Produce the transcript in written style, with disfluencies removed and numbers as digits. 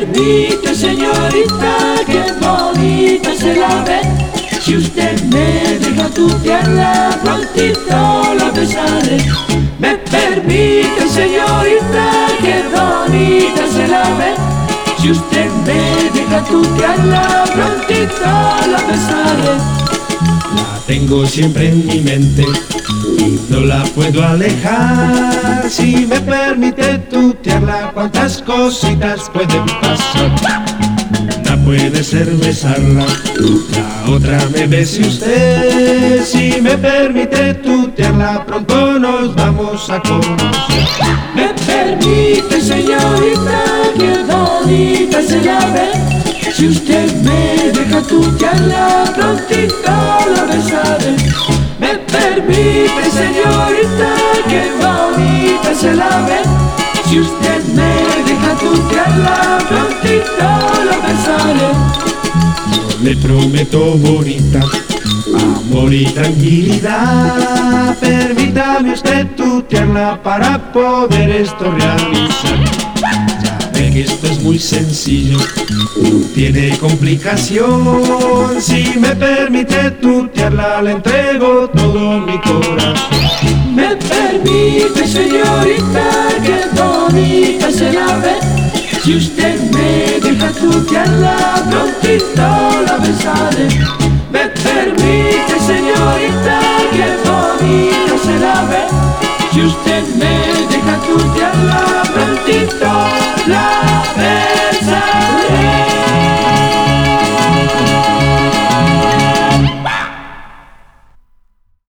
permite, señorita, qué bonita se la ve. Si usted me deja tutearla, prontito la besaré. Me permite, señorita, qué bonita se la ve. Si usted me deja tutearla, prontito la besaré. La tengo siempre en mi mente y no la puedo alejar. Si me permite tutearla, cuántas cositas pueden pasar. Una puede ser besarla, la otra me bese usted. Si me permite tutearla, pronto nos vamos a conocer. Me permite, señorita, qué bonita se la ve. Si usted me deja tutearla, prontito la besaré. Me permite, señorita, qué bonita se la ve. Si usted me deja tutearla, prontito la besaré. Yo le prometo, bonita, amor y tranquilidad. Permítame usted tutearla para poder esto realizar. Ya ve que esto es muy sencillo, no tiene complicación. Si me permite tutearla, le entrego todo mi corazón. Me permite, señorita, qué bonita se la ve. Si usted me deja tutearla, prontito la besaré. Me permite, señorita, qué bonita se la ve. Si usted me deja tutearla,